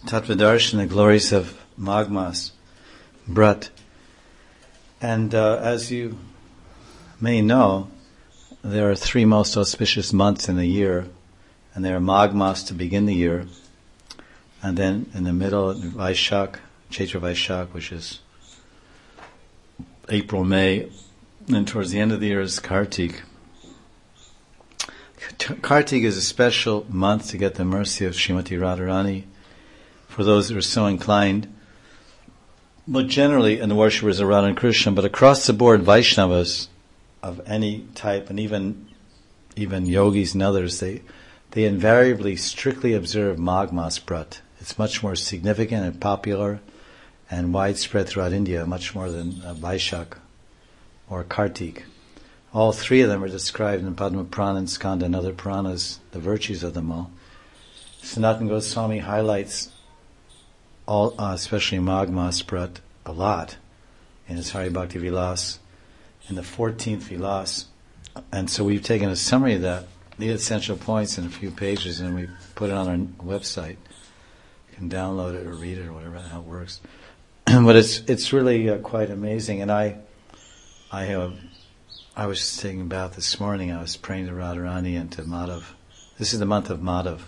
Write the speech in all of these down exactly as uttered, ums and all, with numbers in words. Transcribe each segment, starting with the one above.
Tattva-darshan, the glories of Magh Mas, Brat. And uh, as you may know, there are three most auspicious months in the year, and they are Magh Mas to begin the year, and then in the middle, Vaishak, Chaitra Vaishak, which is April, May, and towards the end of the year is Kartik. Kartik is a special month to get the mercy of Srimati Radharani for those who are so inclined. But generally, and the worshippers of Radha and Krishna, but across the board, Vaishnavas of any type, and even even yogis and others, they they invariably strictly observe Magh Mas Brat. It's much more significant and popular and widespread throughout India, much more than uh, Vaishak or Kartik. All three of them are described in Padma Purana and Skanda and other Puranas, the virtues of them all. Sanatana Goswami highlights all, uh, especially Magh Mas Brat, a lot in his Hari Bhakti Vilas, in the fourteenth Vilas. And so we've taken a summary of that, the essential points in a few pages, and we put it on our website. You can download it or read it or whatever, how it works. But it's it's really uh, quite amazing. And I I have I was just taking a bath this morning. I was praying to Radharani and to Madhav. This is the month of Madhav.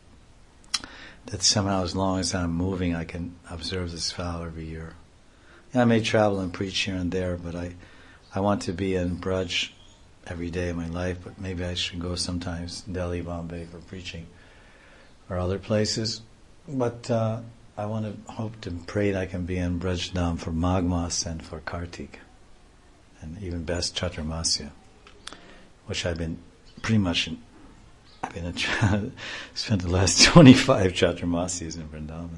That somehow, as long as I'm moving, I can observe this vow every year. I may travel and preach here and there, but I, I want to be in Braj every day of my life, but maybe I should go sometimes Delhi, Bombay for preaching, or other places. But uh, I want to hope to pray that I can be in Braj Dham for Magh Mas and for Kartik, and even best Chaturmasya, which I've been pretty much in. I've been a, spent the last twenty-five Chaturmasyas in Vrindavan,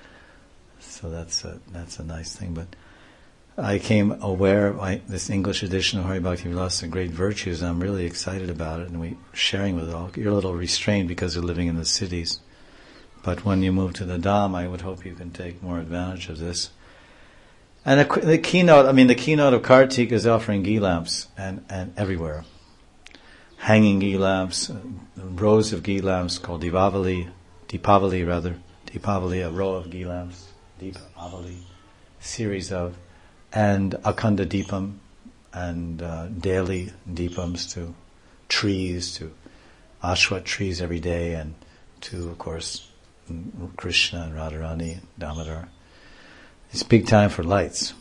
so that's a that's a nice thing. But I came aware of I, this English edition of Hari Bhakti Vilas, the great virtues. And I'm really excited about it, and we sharing with it all. You're a little restrained because you're living in the cities, but when you move to the Dham, I would hope you can take more advantage of this. And the, the keynote, I mean, the keynote of Kartik is offering ghee lamps and and everywhere. Hanging ghee lamps, uh, rows of ghee lamps called Deepavali, Deepavali rather, Deepavali, a row of ghee lamps, Deepavali, series of, and Akhanda Deepam, and uh, daily Deepams to trees, to Ashwat trees every day, and to, of course, Krishna and Radharani, Damodar. It's big time for lights.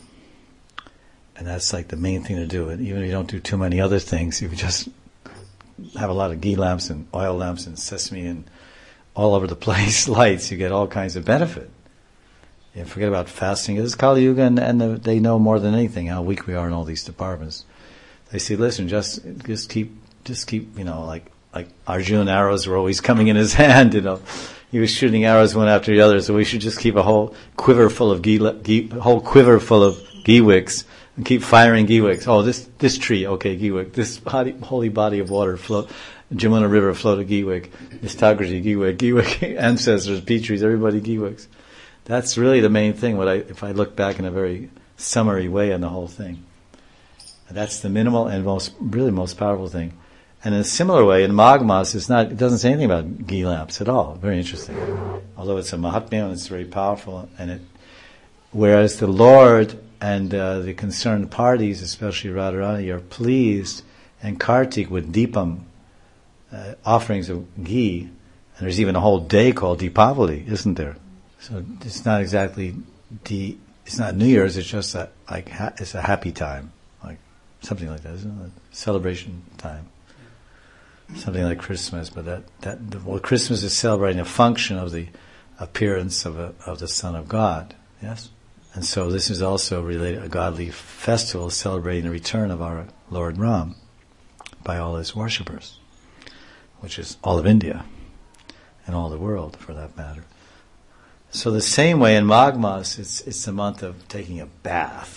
And that's like the main thing to do. And even if you don't do too many other things, you just have a lot of ghee lamps and oil lamps and sesame and all over the place lights, you get all kinds of benefit. You forget about fasting. This is Kali Yuga, and, and the, they know more than anything how weak we are in all these departments. They say, listen, just just keep, just keep, you know, like like Arjuna arrows were always coming in his hand, you know. He was shooting arrows one after the other, so we should just keep a whole quiver full of ghee, ghee a whole quiver full of ghee wicks. And keep firing ghee wicks. Oh, this this tree, okay, ghee wick. This holy body of water, float, Jamuna River, float a ghee wick. This Tagraji, ghee wick, ghee wick. Ancestors, Petries, everybody ghee wicks. That's really the main thing. What I, if I look back in a very summary way on the whole thing, and that's the minimal and most, really most powerful thing. And in a similar way, in Magh Mas, it's not. It doesn't say anything about ghee lamps at all. Very interesting. Although it's a Mahatmya and it's very powerful, and it. Whereas the Lord and uh, the concerned parties, especially Radharani, are pleased, and Kartik with Deepam, uh, offerings of ghee, and there's even a whole day called Deepavali, isn't there? So it's not exactly de, it's not New Year's, it's just a, like ha, it's a happy time, like something like that, isn't it? Celebration time, something like Christmas, but that that the, well, Christmas is celebrating a function of the appearance of a, of the Son of God, yes. And so this is also related a godly festival celebrating the return of our Lord Ram by all his worshippers, which is all of India and all the world, for that matter. So the same way in Magh Mas, it's it's the month of taking a bath,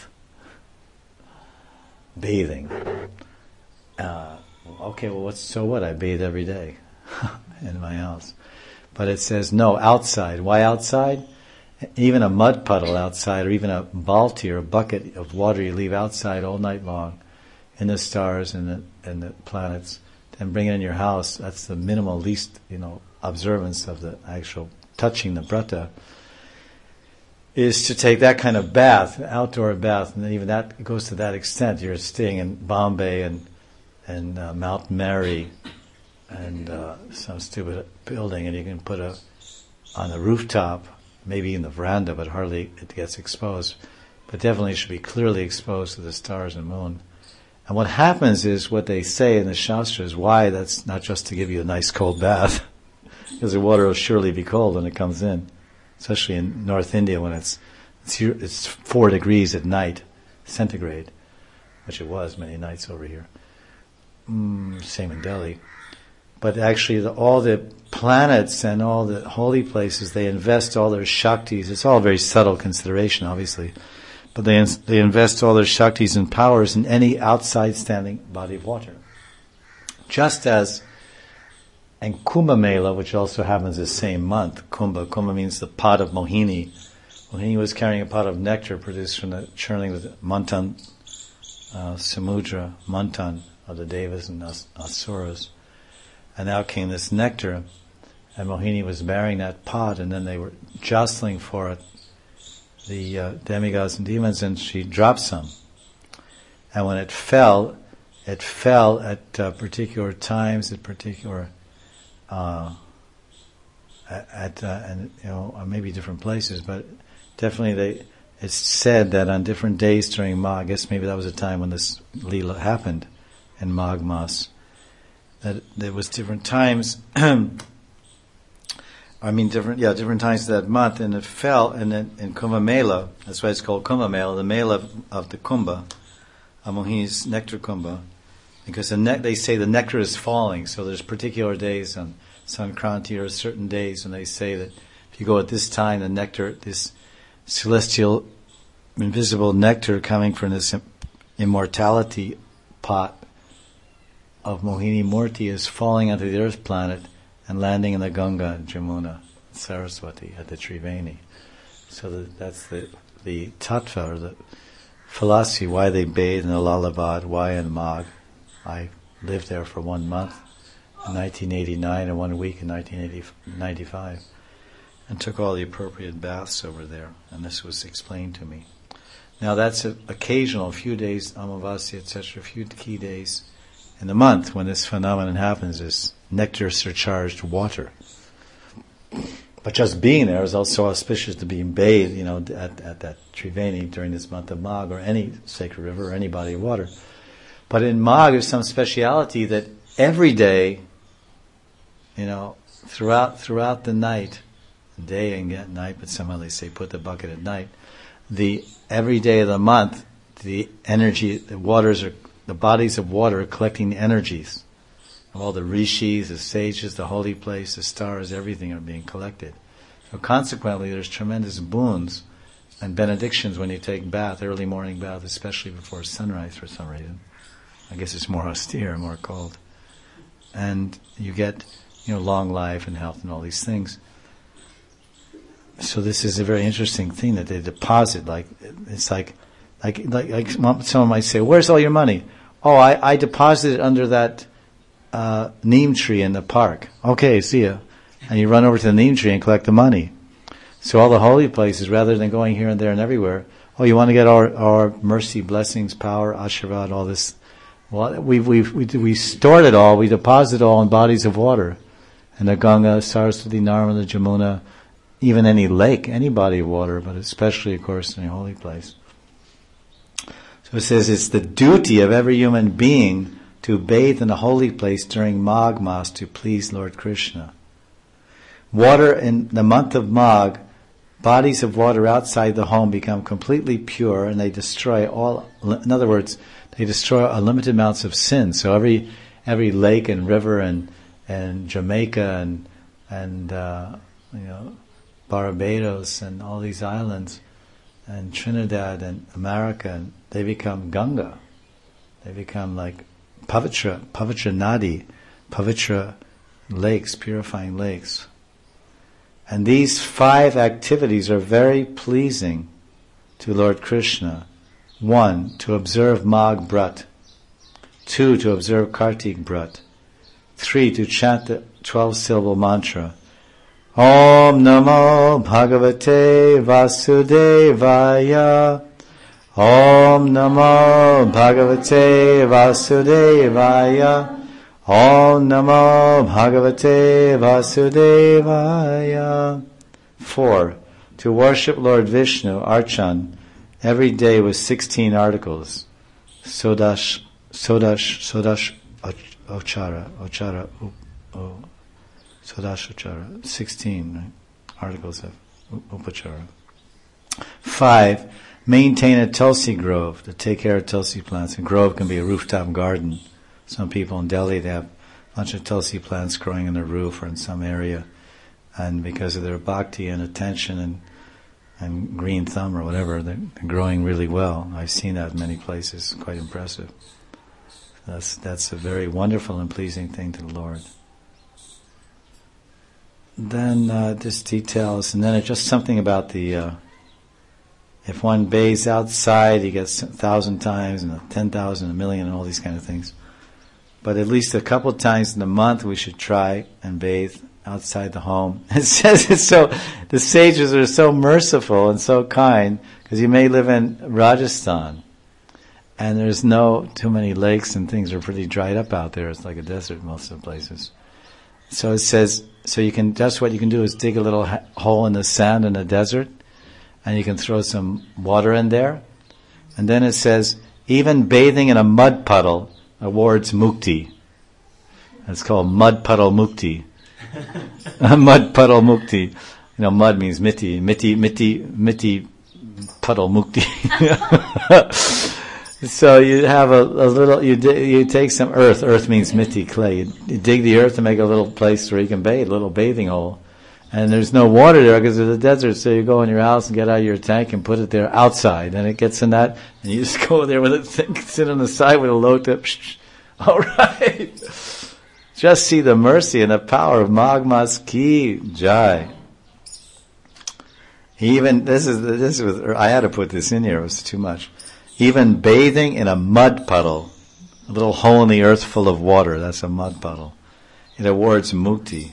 bathing. Uh, okay, well, what's so what? I bathe every day in my house, but it says no outside. Why outside? Even a mud puddle outside, or even a balti or a bucket of water you leave outside all night long, in the stars and the and the planets, and bring it in your house. That's the minimal, least you know observance of the actual touching the brata. is to take that kind of bath, outdoor bath, and then even that goes to that extent. You're staying in Bombay and and uh, Mount Mary and uh, some stupid building, and you can put a on the rooftop, maybe in the veranda, but hardly it gets exposed. But definitely should be clearly exposed to the stars and moon. And what happens is, what they say in the Shastras, why that's not just to give you a nice cold bath, because the water will surely be cold when it comes in, especially in North India when it's it's, it's four degrees at night, centigrade, which it was many nights over here. Mm, same in Delhi. But actually, the, all the planets and all the holy places, they invest all their shaktis. It's all a very subtle consideration, obviously. But they they invest all their shaktis and powers in any outside standing body of water. Just as in Kumbh Mela, which also happens the same month, Kumbh, Kumbh means the pot of Mohini. Mohini was carrying a pot of nectar produced from the churning of the Mantan, uh, Samudra, Mantan of the Devas and As- Asuras. And out came this nectar, and Mohini was bearing that pot, and then they were jostling for it, the uh, demigods and demons, and she dropped some. And when it fell, it fell at uh, particular times, at particular, uh, at, at uh, and you know, or maybe different places, but definitely they. It's said that on different days during Magh, I guess maybe that was a time when this Leela happened in Magh Mas, that there was different times. I mean, different, yeah, different times that month, and it fell, and then in Kumbh Mela, that's why it's called Kumbh Mela, the Mela of, of the Kumbh, Mohini's nectar Kumbh, because the ne- they say the nectar is falling, so there's particular days on Sankranti or certain days when they say that if you go at this time, the nectar, this celestial, invisible nectar coming from this immortality pot of Mohini Murti is falling onto the earth planet and landing in the Ganga, Jamuna, Saraswati, at the Triveni. So the, that's the the tattva, or the philosophy, why they bathe in the Lalabad, why in Magh. I lived there for one month in nineteen eighty-nine and one week in nineteen ninety-five, and took all the appropriate baths over there, and this was explained to me. Now that's a, occasional, a few days, Amavasya, et cetera, a few key days in the month when this phenomenon happens, is nectar surcharged water. But just being there is also auspicious to being bathed, you know, at, at that Triveni during this month of Magh, or any sacred river or any body of water. But in Magh, there's some speciality that every day, you know, throughout throughout the night, day and at night, but somehow they say put the bucket at night. The every day of the month, the energy, the waters are, the bodies of water are collecting the energies of all the rishis, the sages, the holy place, the stars, everything are being collected. So consequently, there's tremendous boons and benedictions when you take bath, early morning bath, especially before sunrise for some reason. I guess it's more austere, more cold. And you get, you know, long life and health and all these things. So this is a very interesting thing that they deposit. Like it's like, like, like, like someone might say, "Where's all your money?" "Oh, I, I deposited under that uh, neem tree in the park." "Okay, see ya." And you run over to the neem tree and collect the money. So all the holy places, rather than going here and there and everywhere, oh, you want to get our, our mercy, blessings, power, ashirvad, all this. Well, we've we've we we stored it all. We deposit it all in bodies of water, in the Ganga, Saraswati, Narmada, Jamuna, even any lake, any body of water, but especially, of course, in a holy place. So it says it's the duty of every human being to bathe in a holy place during Magh Mas to please Lord Krishna. Water in the month of Magh, bodies of water outside the home become completely pure, and they destroy all. In other words, they destroy unlimited amounts of sin. So every every lake and river and and Jamaica and and uh, you know, Barbados and all these islands and Trinidad and America, and they become Ganga. They become like Pavitra, Pavitra Nadi, Pavitra lakes, purifying lakes. And these five activities are very pleasing to Lord Krishna. One, to observe Magh Brat. Two, to observe Kartik Brat. Three, to chant the twelve-syllable mantra, Om Namo Bhagavate Vasudevaya. Om Namo Bhagavate Vasudevaya. Om Namo Bhagavate Vasudevaya. Four. To worship Lord Vishnu, Archan, every day with sixteen articles. Sodash, Sodash, Sodash, Ochara, Ochara, oh, Sodash, Ochara. Sixteen right? articles of Upachara. Five. Maintain a Tulsi grove, to take care of Tulsi plants. A grove can be a rooftop garden. Some people in Delhi, they have a bunch of Tulsi plants growing on their roof or in some area. And because of their bhakti and attention and and green thumb or whatever, they're, they're growing really well. I've seen that in many places. Quite impressive. That's that's a very wonderful and pleasing thing to the Lord. Then uh, just details, and then it's just something about the... Uh, If one bathes outside, he gets a thousand times, and a ten thousand, a million, and all these kind of things. But at least a couple of times in a month, we should try and bathe outside the home. It says it's so. The sages are so merciful and so kind, because you may live in Rajasthan, and there's no too many lakes, and things are pretty dried up out there. It's like a desert most of the places. So it says, so you can. Just what you can do is dig a little ha- hole in the sand in the desert. And you can throw some water in there. And then it says, even bathing in a mud puddle awards mukti. It's called mud puddle mukti. Mud puddle mukti. You know, mud means miti. Miti, miti, miti, puddle mukti. So you have a, a little, you di- you take some earth. Earth means miti, clay. You, you dig the earth to make a little place where you can bathe, a little bathing hole. And there's no water there because there's a desert, so you go in your house and get out your tank and put it there outside, and it gets in that, and you just go there with it, sit on the side with a lota. All right. Just see the mercy and the power of Magmas Ki Jai. Even, this is, this was, I had to put this in here, it was too much. Even bathing in a mud puddle, a little hole in the earth full of water, that's a mud puddle. It awards mukti.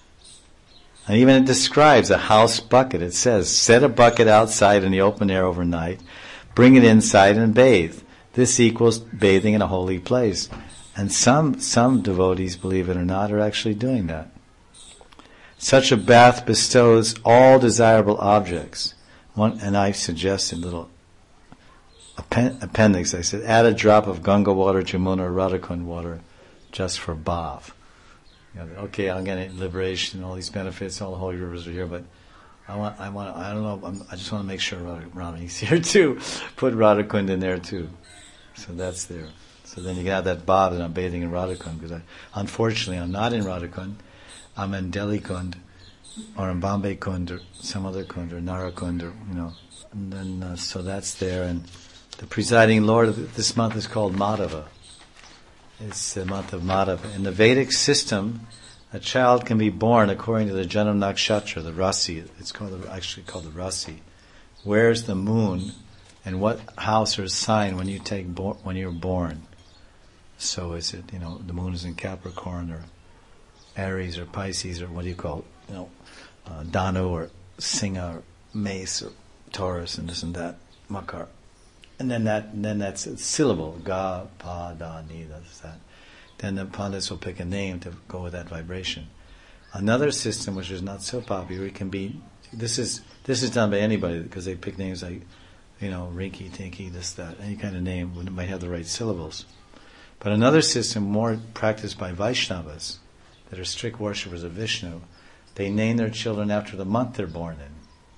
And even it describes a house bucket. It says, set a bucket outside in the open air overnight, bring it inside and bathe. This equals bathing in a holy place. And some some devotees, believe it or not, are actually doing that. Such a bath bestows all desirable objects. One, and I suggested a little appen- appendix. I said, add a drop of Ganga water, Jamuna, or Radhakund water just for bath. You know, okay, I'm getting liberation, all these benefits, all the holy rivers are here, but I want, I want, I don't know, I'm, I just want to make sure Rami's here too. Put Radhakund in there too. So that's there. So then you can have that bhav that I'm bathing in Radhakund, because I, unfortunately I'm not in Radhakund. I'm in Delhi Kund, or in Bombay Kund, or some other Kund, or Narakund, or, you know. And then, uh, so that's there. And the presiding Lord of this month is called Madhava. It's the month of Madhava. In the Vedic system, a child can be born according to the Janam Nakshatra, the Rasi. It's called actually called the Rasi. Where's the moon, and what house or sign when you take bo- when you're born? So is it, you know, the moon is in Capricorn or Aries or Pisces, or what do you call it? You know, uh, Danu or Singha or Mace or Taurus and this and that, Makar. And then that, and then that's a syllable, ga, pa, da, ni, that's that. Then the pandits will pick a name to go with that vibration. Another system, which is not so popular, it can be, this is this is done by anybody, because they pick names like, you know, Rinky, Tinky, this, that, any kind of name might have the right syllables. But another system, more practiced by Vaishnavas, that are strict worshippers of Vishnu, they name their children after the month they're born in,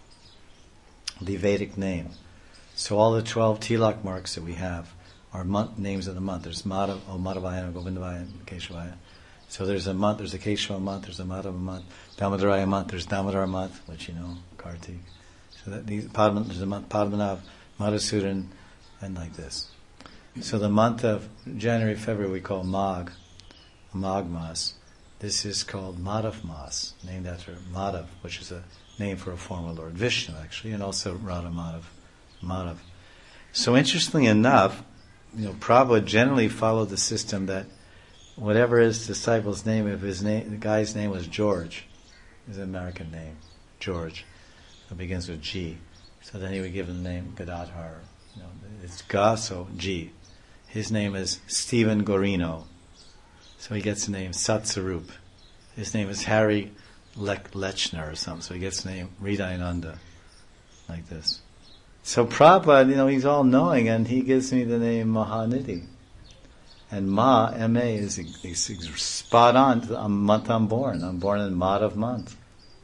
the Vedic name. So all the twelve tilak marks that we have are month, names of the month. There's Madhav, oh, Madhavaya, Govindavaya, Keshavaya. So there's a month, there's a Keshava month, there's a Madhava month, Damodaraya month, there's Damodar month, which you know, Kartik. So that these, Padma, there's a month, Padmanav, Madhusudan, and like this. So the month of January, February we call Magh, Magh Mas. This is called Madhav Mas, named after Madhav, which is a name for a form of Lord Vishnu actually, and also Radha Madhav. Madhav. So interestingly enough, you know, Prabhupada generally followed the system that whatever his disciple's name, if his name, the guy's name was George, is an American name, George. It begins with G. So then he would give him the name Gadadhar. You know, it's Ga, so G. His name is Stephen Gorino. So he gets the name Satsarup. His name is Harry Lech- Lechner or something. So he gets the name Hridayananda, like this. So Prabhupada, you know, he's all-knowing, and he gives me the name Mahanidhi. And Ma, M A, is, is, is spot on to the month I'm born. I'm born in Madhav month.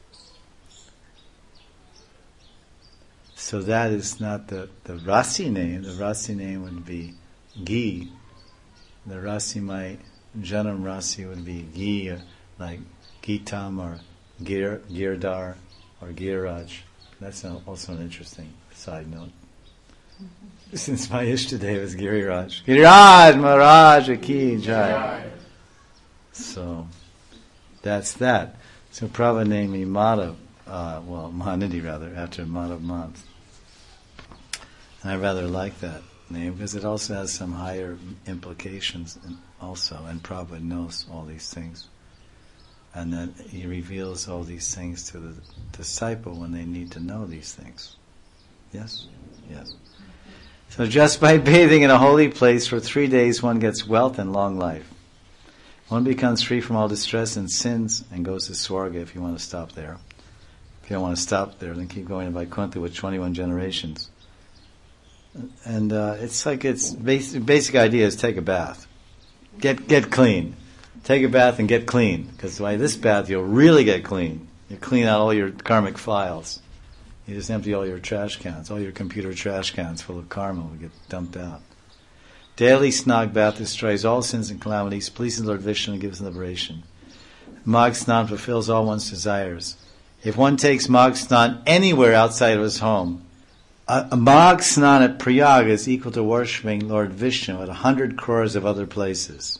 So that is not the, the Rasi name. The Rasi name would be Gi. The Rasi, my Janam Rasi would be Gi, like Gitam or Gir, Girdar or Giraj. That's also an interesting side note. Mm-hmm. Since my Ishtadev is Giriraj. Giriraj Maharaj Ki Jai. So that's that. So Prabhupada named me Madhav, uh, well, Mahanidhi rather, after Madhav month. And I rather like that name because it also has some higher implications also, and Prabhupada knows all these things. And then he reveals all these things to the disciple when they need to know these things. Yes? Yes. So just by bathing in a holy place for three days, one gets wealth and long life. One becomes free from all distress and sins and goes to Swarga if you want to stop there. If you don't want to stop there, then keep going to Vaikuntha with twenty-one generations. And uh, it's like it's basic, basic idea is take a bath. Get get clean. Take a bath and get clean. Because by this bath you'll really get clean. You clean out all your karmic files. You just empty all your trash cans. All your computer trash cans full of karma will get dumped out. Daily Snag bath destroys all sins and calamities, pleases Lord Vishnu and gives liberation. Mag Snan fulfills all one's desires. If one takes Mag Snan anywhere outside of his home, a, a Mag Snan at Prayag is equal to worshipping Lord Vishnu at a hundred crores of other places.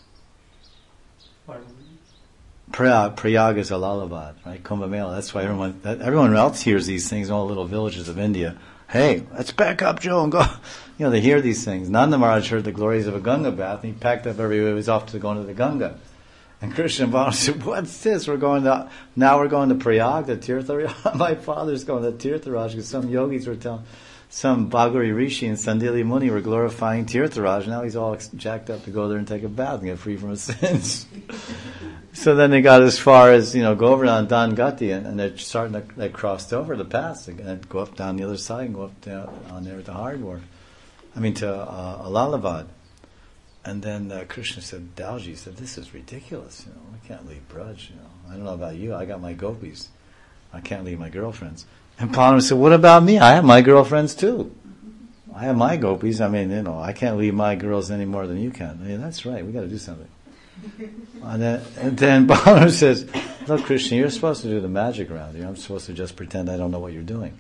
Prayag, Prayag is Allahabad, right? Kumbh Mela. That's why everyone, that, everyone else hears these things in all the little villages of India. Hey, let's pack up, Joe, and go. You know, they hear these things. Nanda Maharaj heard the glories of a Ganga bath, and he packed up everywhere. He was off to going to the Ganga. And Krishna Balaram said, what's this? We're going to, now we're going to Prayag, the Tirtharaj. My father's going to Tirtharaj, because some yogis were telling, some Bhagari Rishi and Sandili Muni were glorifying Tirtharaj. Now he's all jacked up to go there and take a bath and get free from his sins. So then they got as far as, you know, Govardhan, Dangati, and, and they're starting to, they crossed over the pass and go up down the other side and go up down, on there to Hardwar. I mean, to uh, Allahabad. And then uh, Krishna said, Dauji said, this is ridiculous, you know, I can't leave Braj, you know. I don't know about you, I got my gopis. I can't leave my girlfriends. And Panam said, what about me? I have my girlfriends too. I have my gopis. I mean, you know, I can't leave my girls any more than you can. I mean, that's right, we got to do something. And then, and then Balaram says, look, Krishna, you're supposed to do the magic around here. I'm supposed to just pretend I don't know what you're doing.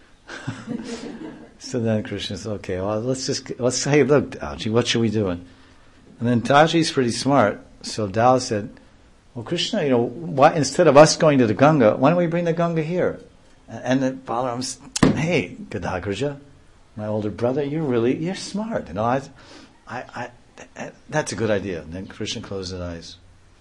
So then Krishna says, okay, well, let's just, let's say, look, Dauji, what should we do? And then Dauji's pretty smart. So Dao said, well, Krishna, you know, why, instead of us going to the Ganga, why don't we bring the Ganga here? And, and then Balaram said, hey, Gadagraja, my older brother, you're really, you're smart. You know, I, I, I that's a good idea. And then Krishna closed his eyes.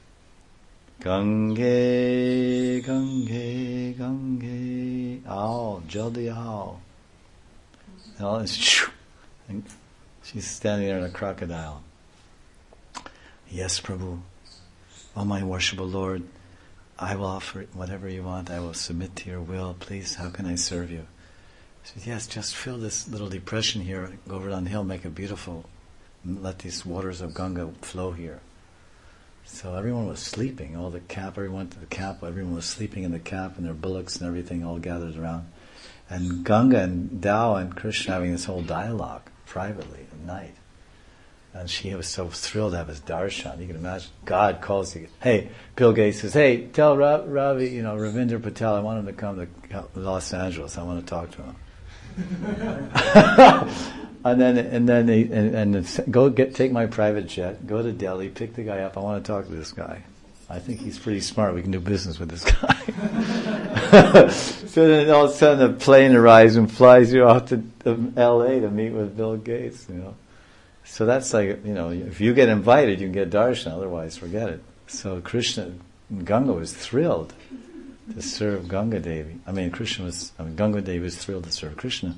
Gange, Gange, Gange, ao, jaldi ao. And all this, and she's standing there in a crocodile. Yes, Prabhu. Oh, my worshipful Lord, I will offer whatever you want. I will submit to your will. Please, how can I serve you? She said, yes, just fill this little depression here, go over down the hill, make it beautiful. Let these waters of Ganga flow here. So everyone was sleeping. All the cap, everyone went to the cap. Everyone was sleeping in the cap, and their bullocks and everything all gathered around. And Ganga and Dao and Krishna having this whole dialogue privately at night. And she was so thrilled to have his darshan. You can imagine. God calls you. Hey, Bill Gates says, hey, tell Ra- Ravi, you know, Ravinder Patel, I want him to come to Los Angeles. I want to talk to him. And then, and then, they, and, and go get take my private jet, go to Delhi, pick the guy up. I want to talk to this guy. I think he's pretty smart. We can do business with this guy. So then, all of a sudden, a plane arrives and flies you off to L A to meet with Bill Gates. You know, so that's like, you know, if you get invited, you can get darshan. Otherwise, forget it. So Krishna, Ganga was thrilled. to serve Ganga Devi. I mean, Krishna was, I mean, Ganga Devi was thrilled to serve Krishna.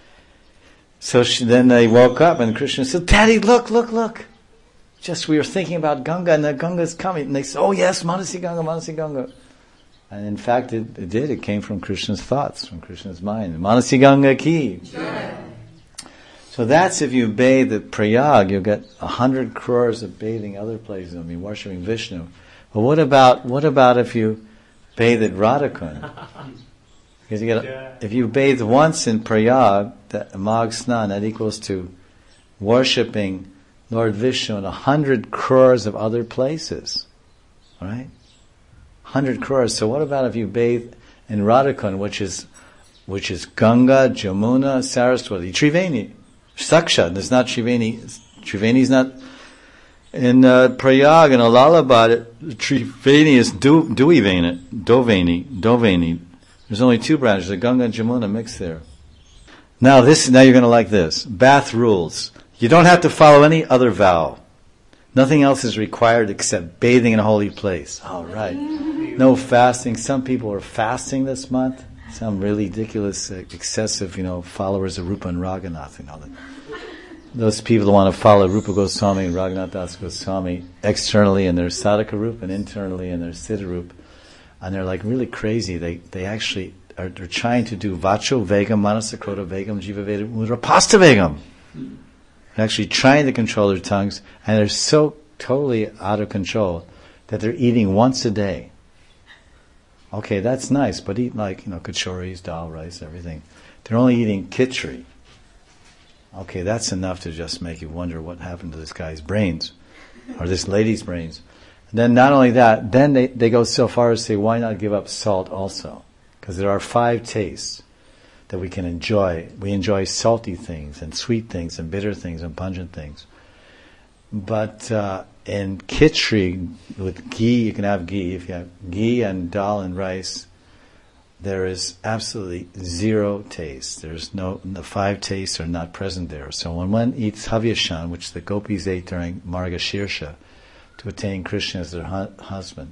So she, then they woke up and Krishna said, Daddy, look, look, look. Just we were thinking about Ganga and the Ganga's coming. And they said, oh yes, Manasi Ganga, Manasi Ganga. And in fact, it, it did. It came from Krishna's thoughts, from Krishna's mind. Manasi Ganga ki. Sure. So that's if you bathe at Prayag, you'll get a hundred crores of bathing other places. I mean, worshipping Vishnu. But what about what about if you bathe at Radhakund? Because you get a, if you bathe once in Prayag, the Magh Snan, that equals to worshipping Lord Vishnu in a hundred crores of other places, right? Hundred crores. So what about if you bathe in Radhakund, which is which is Ganga, Jamuna, Saraswati, Triveni, Sakshat. There's not Triveni. Triveni is not in uh, Prayag and Allahabad. Triveni is Du Duiveni, Doveni, Doveni. There's only two branches, the Ganga and Jamuna mixed there. Now this, now you're going to like this. Bath rules. You don't have to follow any other vow. Nothing else is required except bathing in a holy place. All right. No fasting. Some people are fasting this month. Some really ridiculous, uh, excessive, you know, followers of Rupa and Raghunath. You know, those people that want to follow Rupa Goswami and Raghunath Das Goswami externally in their Sadhaka Rupa and internally in their Siddha Rupa. And they're like really crazy. They they actually are they're trying to do Vacho Vegam, Manasakroto Vegam, Jiva Veda, Mudra Pasta Vegam. They're actually trying to control their tongues, and they're so totally out of control that they're eating once a day. Okay, that's nice, but eat like, you know, kachoris, dal, rice, everything. They're only eating khichdi. Okay, that's enough to just make you wonder what happened to this guy's brains, or this lady's brains. And then not only that, then they, they go so far as to say, why not give up salt also? Because there are five tastes that we can enjoy. We enjoy salty things, and sweet things, and bitter things, and pungent things. But uh, in khichdi, with ghee, you can have ghee. If you have ghee and dal and rice, there is absolutely zero taste. There's no, the five tastes are not present there. So when one eats havyashan, which the gopis ate during Margashirsha, to attain Krishna as their hu- husband,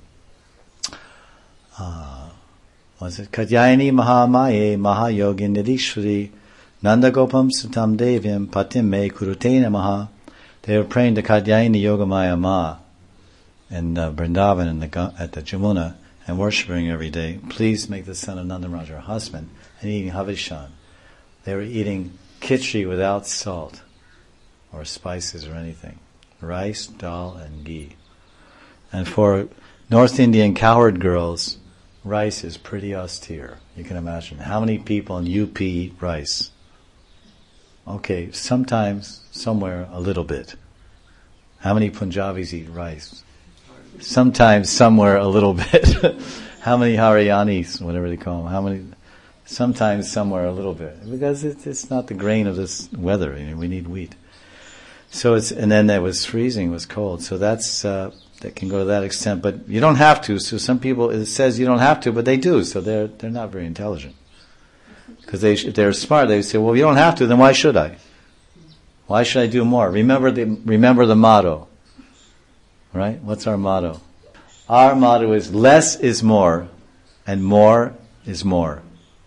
uh, was it Katyayani Mahamaye Mahayogin Nidishwari Nandagopam Sutam Devim Patim Me Kurutena Maha. They were praying to Katyayani Yogamaya Ma in uh, Vrindavan in the, at the Jamuna and worshipping every day. Please make the son of Nandamaraj our husband, and eating havishan. They were eating khichdi without salt or spices or anything. Rice, dal, and ghee. And for North Indian cowherd girls, rice is pretty austere. You can imagine. How many people in U P eat rice? Okay, sometimes, somewhere, a little bit. How many Punjabis eat rice? Sometimes, somewhere, a little bit. How many Haryanis, whatever they call them? How many? Sometimes, somewhere, a little bit. Because it's, it's not the grain of this weather. You know, we need wheat. So it's, and then it was freezing, it was cold. So that's, uh, that can go to that extent. But you don't have to. So some people, it says you don't have to, but they do. So they're, they're not very intelligent. Because they, if they're smart, they say, well, you don't have to, then why should I? Why should I do more? Remember the, remember the motto. Right? What's our motto? Our motto is less is more, and more is more.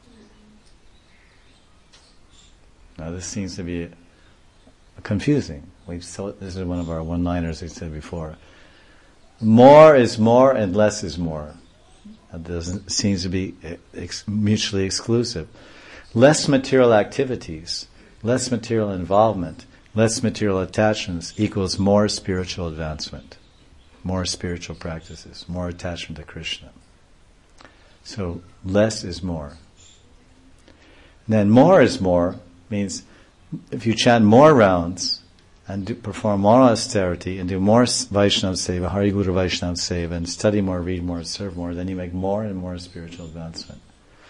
Now this seems to be confusing. We've so, this is one of our one-liners we said before. More is more and less is more. That doesn't seems to be ex- mutually exclusive. Less material activities, less material involvement, less material attachments equals more spiritual advancement, more spiritual practices, more attachment to Krishna. So less is more. And then more is more means if you chant more rounds and do, perform more austerity and do more Vaishnav Seva, Hari Guru Vaishnav Seva, and study more, read more, serve more, then you make more and more spiritual advancement.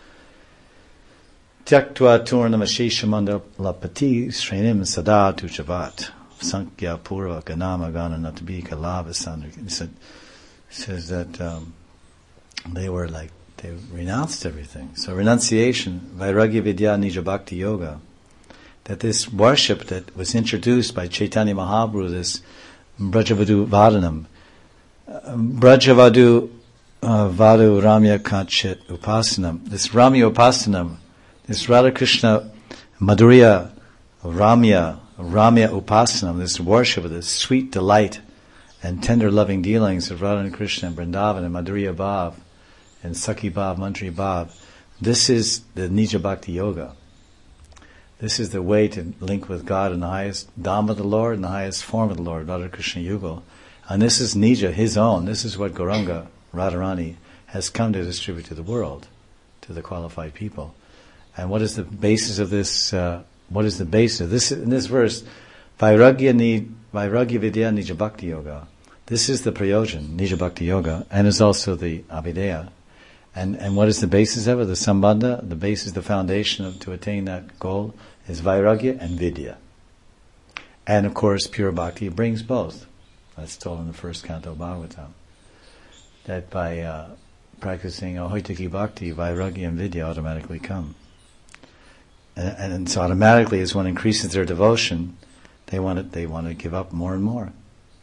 Tyaktva Turnamashi Mandalapati Srenim Sada Tuchavat Sankhya Purva Ganama Gana Natabika Lava Sandra. He said, says that um, they were like, they renounced everything. So renunciation, Vairagya Vidya Nija Bhakti Yoga, that this worship that was introduced by Chaitanya Mahaprabhu, this Brajavadu Vadanam, uh, Brajavadu uh, Vadu Ramya Kachit Upasanam. This Ramya Upasanam, this Radha Krishna Madhurya Ramya, Ramya Upasanam, this worship of this sweet delight and tender loving dealings of Radha and Krishna and Vrindavan and Madhurya Bhav and Sakhi Bhav, Mantri Bhav. This is the Nija Bhakti Yoga. This is the way to link with God in the highest Dham of the Lord and the highest form of the Lord, Radha Krishna Yugal. And this is Nija, his own. This is what Gauranga Radharani has come to distribute to the world, to the qualified people. And what is the basis of this? Uh, what is the basis of this? In this verse, Vairagya, ni, Vairagya Vidya Nija Bhakti Yoga. This is the Prayojan, Nija Bhakti Yoga, and is also the Abhideya. And and what is the basis of it? The Sambandha, the basis, the foundation of, to attain that goal is Vairagya and Vidya. And of course, pure Bhakti brings both. That's told in the first canto of Bhagavatam. That by uh, practicing Ahoitaki Bhakti, Vairagya and Vidya automatically come. And, and, and so automatically, as one increases their devotion, they want to, they want to give up more and more.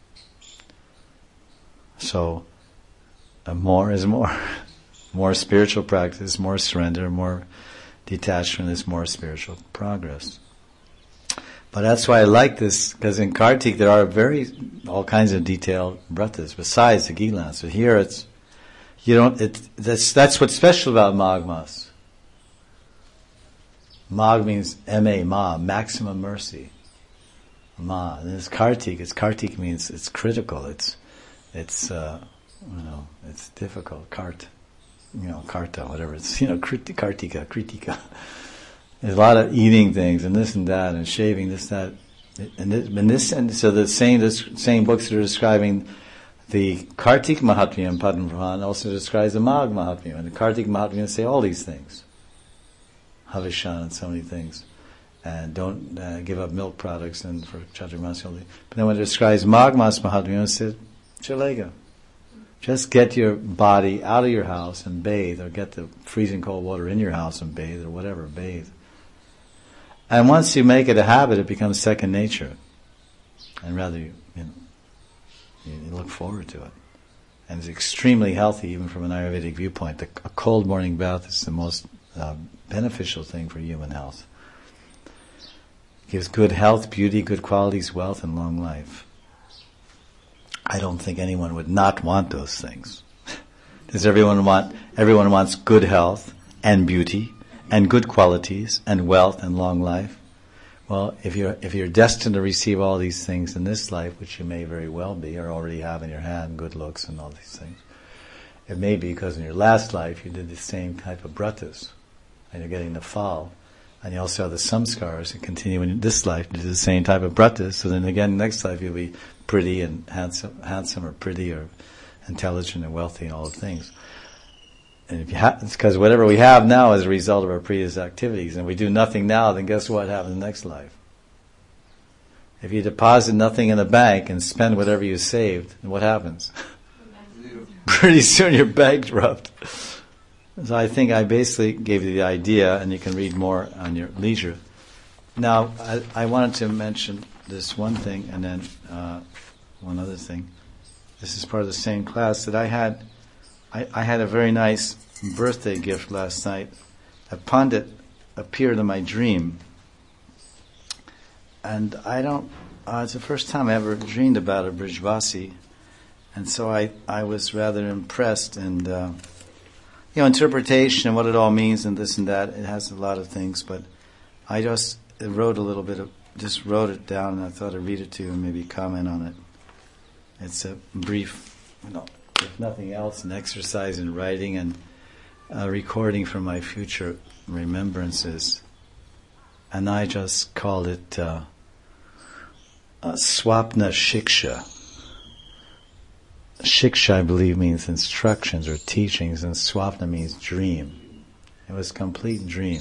So, uh, more is more. More spiritual practice, more surrender, more detachment is more spiritual progress. But that's why I like this, because in Kartik there are very, all kinds of detailed vratas besides the Gilan. So here it's, you don't, it, that's, that's what's special about Magh Mas. Magh means M-A, Ma, maximum mercy. Ma. And it's Kartik, it's Kartik means it's critical, it's, it's, uh, you know, it's difficult, Kart. You know, karta, whatever it's, you know, kriti, kartika, kritika. There's a lot of eating things and this and that and shaving this, that. And this, and this and so the same, this same books that are describing the Kartik Mahatmya and Padma Purahan also describes the Magh Mahatmya. And the Kartik Mahatmya say all these things. Havishan and so many things. And don't uh, give up milk products and for Chaturmasya. But then when it describes Magh Mas Mahatmya, it says, Chalega. Just get your body out of your house and bathe, or get the freezing cold water in your house and bathe, or whatever, bathe. And once you make it a habit, it becomes second nature. And rather, you, you know, you, you look forward to it. And it's extremely healthy, even from an Ayurvedic viewpoint. The, a cold morning bath is the most uh, beneficial thing for human health. It gives good health, beauty, good qualities, wealth, and long life. I don't think anyone would not want those things. Does everyone want, everyone wants good health and beauty and good qualities and wealth and long life? Well, if you're, if you're destined to receive all these things in this life, which you may very well be, or already have in your hand, good looks and all these things, it may be because in your last life you did the same type of vratas and you're getting the fall. And you also have the samskars that continue in this life to do the same type of vratas. So then again, next life you'll be pretty and handsome, handsome or pretty or intelligent and wealthy and all the things. And if you ha- it's because whatever we have now is a result of our previous activities. And if we do nothing now, then guess what happens in the next life? If you deposit nothing in the bank and spend whatever you saved, then what happens? Pretty soon you're bankrupt. So I think I basically gave you the idea, and you can read more on your leisure. Now, I, I wanted to mention this one thing, and then uh, one other thing. This is part of the same class that I had. I, I had a very nice birthday gift last night. A Pandit appeared in my dream, and I don't. Uh, it's the first time I ever dreamed about a Brijvasi, and so I I was rather impressed and. Uh, You know, interpretation and what it all means and this and that, it has a lot of things, but I just wrote a little bit of, just wrote it down, and I thought I'd read it to you and maybe comment on it. It's a brief, you know, if nothing else, an exercise in writing and a recording from my future remembrances. And I just called it uh, uh, Swapna Shiksha. Shiksha, I believe, means instructions or teachings, and Swapna means dream. It was a complete dream.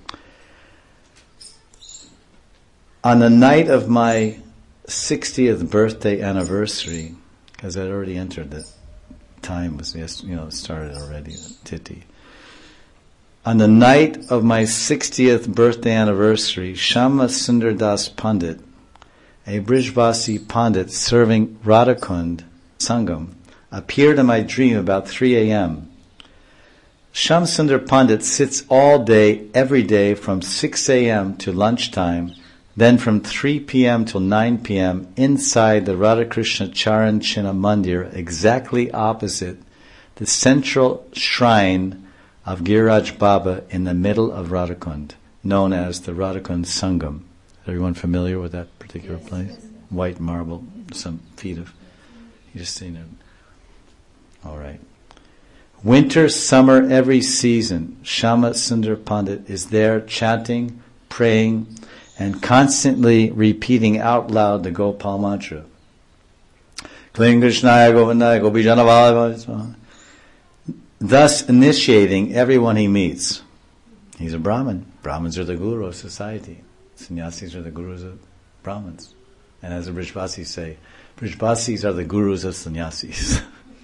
On the night of my sixtieth birthday anniversary, because I'd already entered the time, was you know started already, Titi. On the night of my sixtieth birthday anniversary, Shama Sundar Das Pandit, a Brijvasi Pandit serving Radhakund Sangam, appeared in my dream about three a.m. Shamsundar Pandit sits all day, every day, from six a.m. to lunchtime, then from three p.m. till nine p.m. inside the Radhakrishna Charan Chinna Mandir, exactly opposite the central shrine of Giriraj Baba in the middle of Radhakund, known as the Radhakund Sangam. Is everyone familiar with that particular yes, place? Yes. White marble, some feet of... You just seen it. All right. Winter, summer, every season, Shama Sundar Pandit is there chanting, praying, and constantly repeating out loud the Gopal mantra. Kling Krishnaya Govindaya Gopi Janavala, thus initiating everyone he meets. He's a Brahmin. Brahmins are the guru of society. Sannyasis are the gurus of Brahmins. And as the Brijvasis say, Brijvasis are the gurus of sannyasis.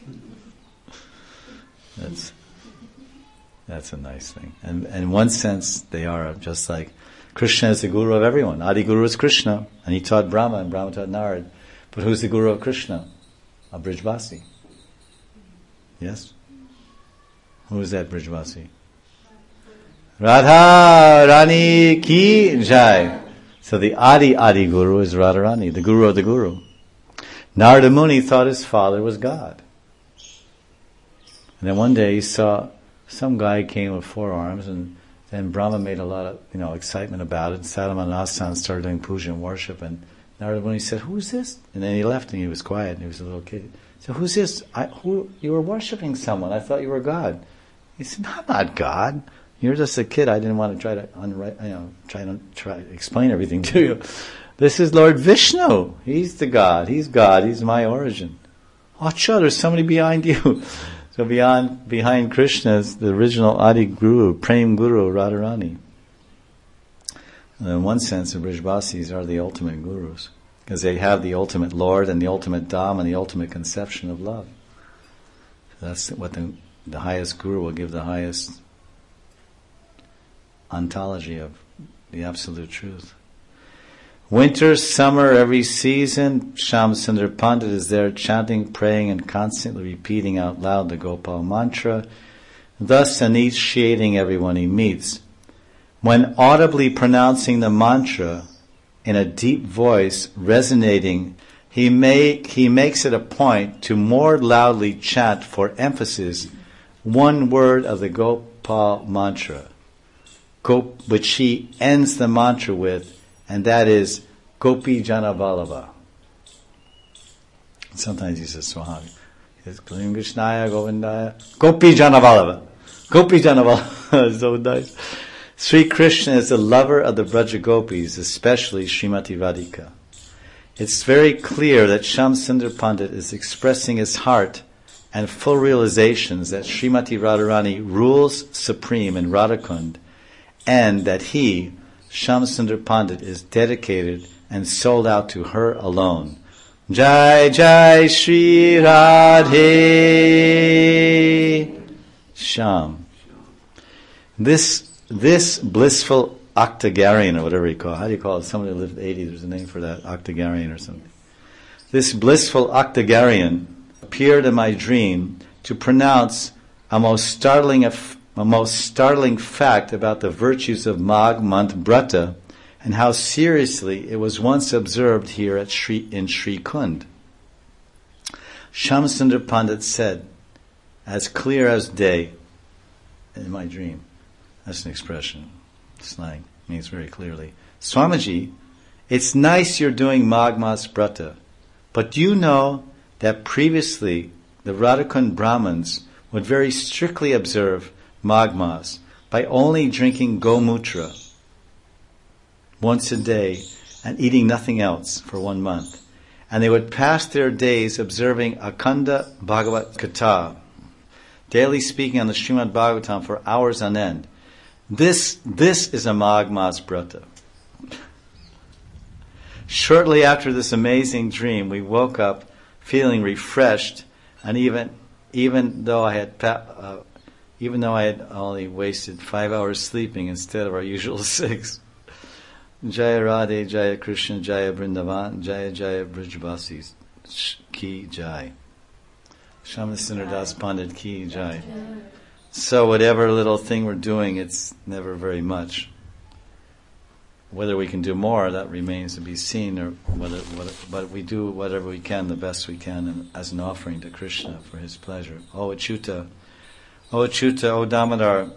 That's that's a nice thing. And, and in one sense, they are just like Krishna is the guru of everyone. Adi Guru is Krishna, and he taught Brahma, and Brahma taught Narad. But who's the guru of Krishna? A Brijvasi. Yes? Who is that Brijvasi? Radha Rani Ki Jai. So the Adi Adi Guru is Radharani, the guru of the guru. Narada Muni thought his father was God. And then one day he saw some guy came with four arms, and then Brahma made a lot of, you know, excitement about it, and sat him on an asana, started doing puja and worship, and Narada Muni said, "Who's this?" And then he left, and he was quiet, and he was a little kid. So, "Who's this? I, who, you were worshipping someone. I thought you were God." He said, "No, I'm not God. You're just a kid. I didn't want to try to unwrite, you know, try to try to explain everything to you. This is Lord Vishnu. He's the God. He's God. He's my origin." Acha, there's somebody behind you. So beyond, behind Krishna is the original Adi Guru, Prem Guru, Radharani. And in one sense, the Brijvasis are the ultimate gurus, because they have the ultimate Lord and the ultimate Dham and the ultimate conception of love. So that's what the, the highest guru will give, the highest ontology of the absolute truth. Winter, summer, every season, Shama Sundar Pandit is there chanting, praying, and constantly repeating out loud the Gopal mantra, thus initiating everyone he meets. When audibly pronouncing the mantra in a deep voice, resonating, he, make, he makes it a point to more loudly chant for emphasis one word of the Gopal mantra, Gop, which he ends the mantra with, and that is Gopi Jana Vallabha. Sometimes he says Swahami. He says Kling Krishnaya Govindaya Gopi Jana Vallabha. Gopi Jana Vallabha. So nice. Sri Krishna is the lover of the Braja Gopis, especially Srimati Radhika. It's very clear that Shama Sundar Pandit is expressing his heart and full realizations that Srimati Radharani rules supreme in Radhakund, and that he, Shama Sundar Pandit, is dedicated and sold out to her alone. Jai Jai Shri Radhe Sham. This this blissful octogenarian, or whatever you call it, how do you call it? Somebody who lived eighty, there's a name for that, octogenarian or something. This blissful octogenarian appeared in my dream to pronounce a most startling af- a most startling fact about the virtues of Magh month Brata, and how seriously it was once observed here at Sri, in Sri Kund. Shama Sundar Pandit said, as clear as day, in my dream, that's an expression, slang, means very clearly, Swamiji, it's nice you're doing Magh Mas Brata, but do you know that previously the Radhakund Brahmins would very strictly observe Magh Mas by only drinking Gomutra once a day and eating nothing else for one month. And they would pass their days observing Akhanda Bhagavat Katha, daily speaking on the Srimad Bhagavatam for hours on end. This, this is a Magh Mas Brata. Shortly after this amazing dream, we woke up feeling refreshed, and even even though I had pa- uh, even though I had only wasted five hours sleeping instead of our usual six. Jaya Radhe, Jaya Krishna, Jaya Vrindavan, Jaya Jaya Brijvasis, Ki Jai. Shamasunder Das Pandit ki jai. So whatever little thing we're doing, it's never very much. Whether we can do more, that remains to be seen, or whether, whether but we do whatever we can, the best we can, and as an offering to Krishna for his pleasure. O Achyuta, O Achyuta, O Damodar,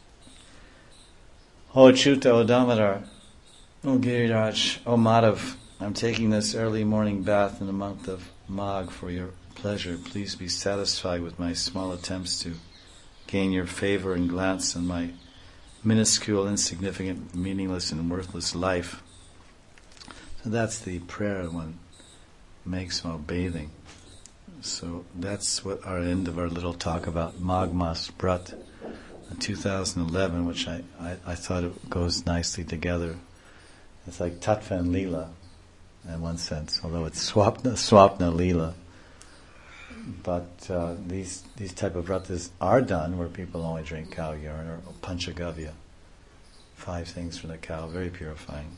O Achyuta, O Damodar, O Giriraj, O Madhav, I'm taking this early morning bath in the month of Magh for your pleasure. Please be satisfied with my small attempts to gain your favor and glance on my minuscule, insignificant, meaningless, and worthless life. So that's the prayer one makes while bathing. So that's what our end of our little talk about Magh Mas Brat in two thousand eleven, which I, I, I thought it goes nicely together. It's like Tattva and Leela in one sense, although it's Swapna, Swapna Leela. But uh, these these type of vratas are done where people only drink cow urine, or panchagavya, five things from the cow, very purifying.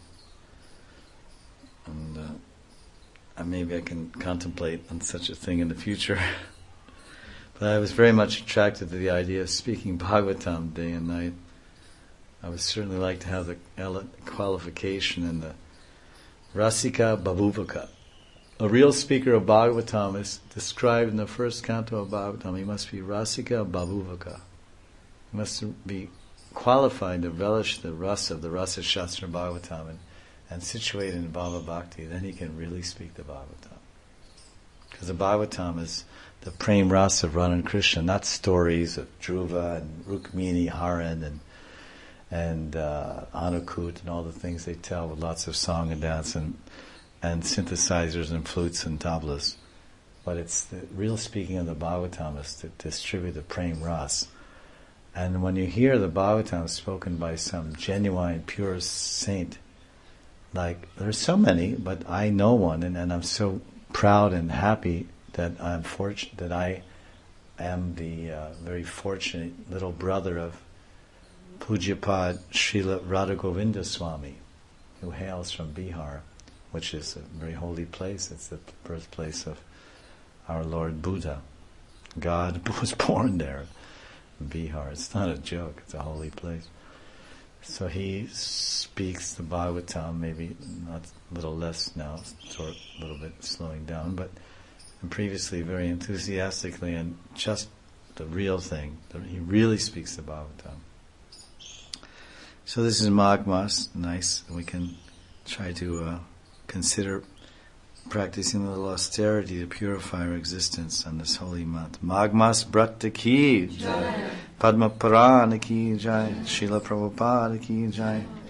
And, uh, and maybe I can contemplate on such a thing in the future. But I was very much attracted to the idea of speaking Bhagavatam day and night. I would certainly like to have the ele- qualification in the Rasika Bhavuvaka. A real speaker of Bhagavatam is described in the first canto of Bhagavatam. He must be Rasika Bhavuvaka. He must be qualified to relish the rasa of the Rasa Shastra Bhagavatam and, and situated in Bhava Bhakti. Then he can really speak the Bhagavatam. Because the Bhagavatam is the prem rasa of Radha and Krishna, not stories of Dhruva and Rukmini, Haran and and uh, Anukut and all the things they tell with lots of song and dance and and synthesizers and flutes and tablas. But it's the real speaking of the Bhagavatam is to distribute the prem ras. And when you hear the Bhagavatam spoken by some genuine, pure saint, like, there's so many, but I know one, and, and I'm so proud and happy that I'm fortunate, that I am the uh, very fortunate little brother of Pujyapad Srila Radha Govinda Swami, who hails from Bihar, which is a very holy place. It's the birthplace of our Lord Buddha. God was born there in Bihar. It's not a joke. It's a holy place. So he speaks the Bhagavatam, maybe not a little less now, sort a little bit slowing down, but previously very enthusiastically, and just the real thing. He really speaks the Bhagavatam. So this is Magh Mas, nice. We can try to uh, consider practicing a little austerity to purify our existence on this holy month. Magh Mas Brata ki jai, Padma Purana ki jai, Srila Prabhupada ki jai.